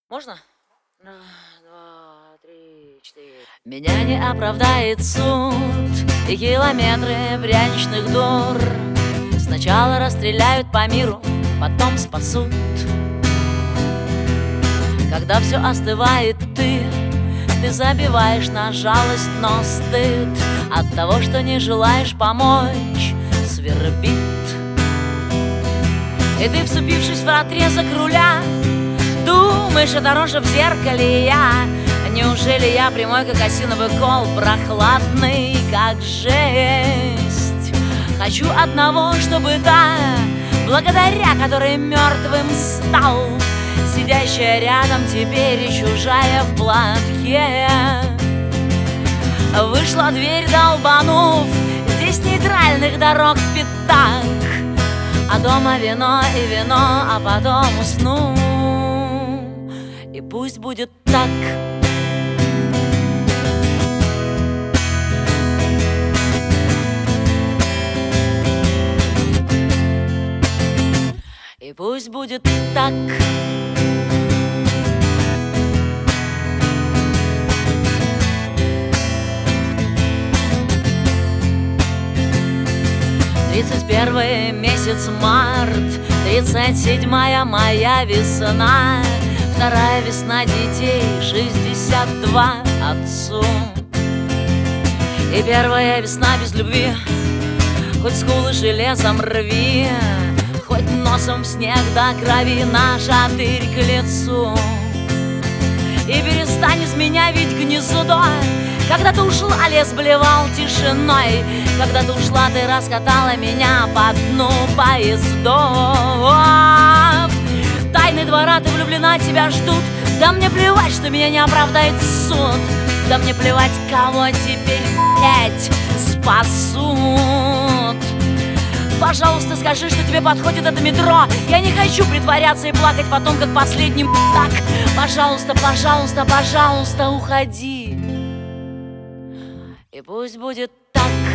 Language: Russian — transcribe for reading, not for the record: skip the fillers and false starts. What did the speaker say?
Можно? Раз, два, три, четыре. Меня не оправдает суд и километры пряничных дур. Сначала расстреляют по миру, потом спасут. Когда все остывает, ты забиваешь на жалость, но стыд от того, что не желаешь помочь, свербит. И ты, вцепившись в отрезок руля, думаешь, это рожа в зеркале я. Неужели я прямой, как осиновый кол, прохладный, как жесть? Хочу одного, чтобы та, благодаря которой мертвым стал, сидящая рядом теперь и чужая в платке, вышла дверь, долбанув, здесь нейтральных дорог пятак, а дома вино и вино, а потом усну. И пусть будет так. И пусть будет так. Тридцать первый месяц март, 37-я моя весна, вторая весна детей, 62 отцу. И первая весна без любви, хоть скулы железом рви, хоть носом в снег до крови на шатырь к лицу. И перестань из меня ведь гнездо. Когда ты ушла, лес блевал тишиной. Когда ты ушла, ты раскатала меня по дну поездов. Тайны двора, ты влюблена, тебя ждут. Да мне плевать, что меня не оправдает суд. Да мне плевать, кого теперь, блять, спасут. Пожалуйста, скажи, что тебе подходит это метро. Я не хочу притворяться и плакать потом, как последний так. Пожалуйста, пожалуйста, пожалуйста, уходи. И пусть будет так.